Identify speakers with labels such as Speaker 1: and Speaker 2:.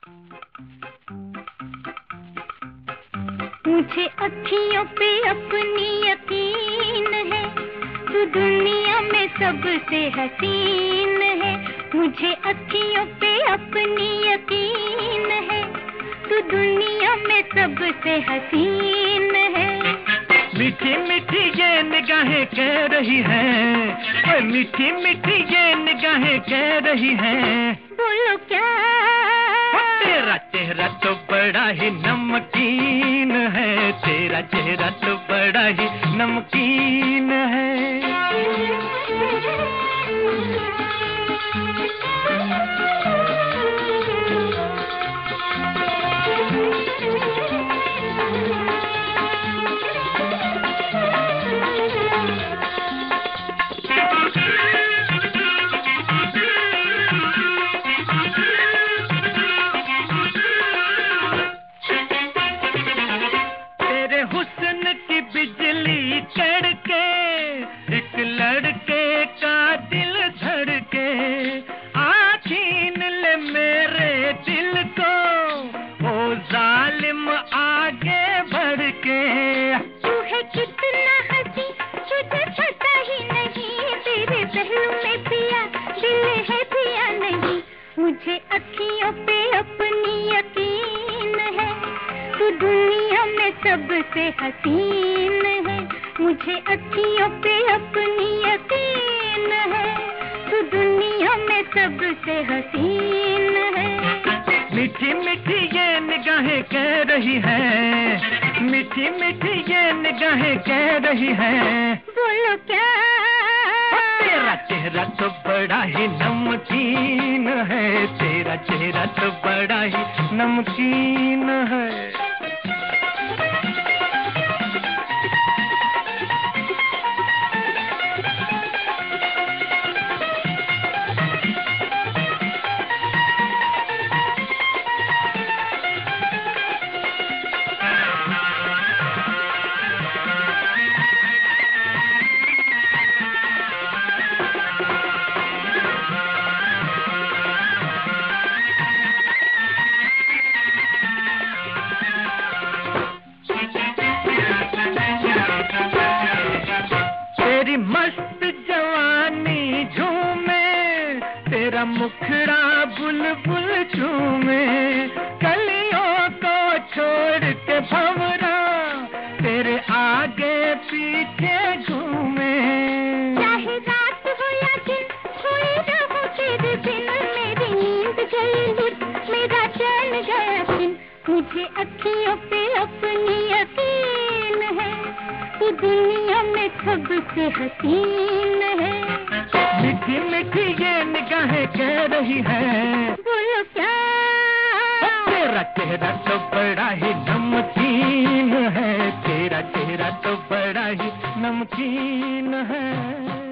Speaker 1: मुझे अखियों पे अपनी यकीन है, तू दुनिया में सबसे हसीन है। मुझे अखियों पे अपनी यकीन है, तू दुनिया में सबसे हसीन है।
Speaker 2: मीठी मीठी ये निगाहें कह रही हैं, मीठी मीठी ये निगाहें कह रही हैं,
Speaker 1: बोलो क्या?
Speaker 2: तेरा चेहरा तो बड़ा ही नमकीन है, तेरा चेहरा तो बड़ा ही नमकीन है। हुस्न की बिजली कड़के, एक लड़के का दिल धड़के, छीन ले मेरे दिल को, ओ जालिम आगे बढ़ के।
Speaker 1: तू है कितना हंसी तुझे पता ही नहीं, तेरे पहलू में पिया दिल है पिया नहीं। मुझे अखियों पे अपनी यकीन है, तू दुनिया में सबसे हसीन है। मुझे अखियों पे अपनी यकीन है, तू दुनिया में सबसे हसीन है।
Speaker 2: मीठी मीठी ये निगाहें कह रही हैं, मीठी मीठी ये निगाहें कह रही हैं,
Speaker 1: बोलो क्या?
Speaker 2: तेरा चेहरा तो बड़ा ही नमकीन है, तेरा चेहरा तो बड़ा ही नमकीन है। तेरी मस्त जवानी झूमे, तेरा मुखड़ा बुलबुल झूमे, कलियों को छोड़ के भंवरा तेरे आगे पीछे घूमे।
Speaker 1: चाहे रात हो या दिन कोई रहूं तेरे बिन, मेरी नींद गई लुट मेरा चैन गया दिन। मुझे अखियों पे अपनी यकीन है, तू दुनिया में सबसे हसीन है।
Speaker 2: मीठी मीठी ये निगाहें कह रही हैं,
Speaker 1: बोलो क्या?
Speaker 2: तेरा चेहरा तो बड़ा ही नमकीन है, तेरा चेहरा तो बड़ा ही नमकीन है।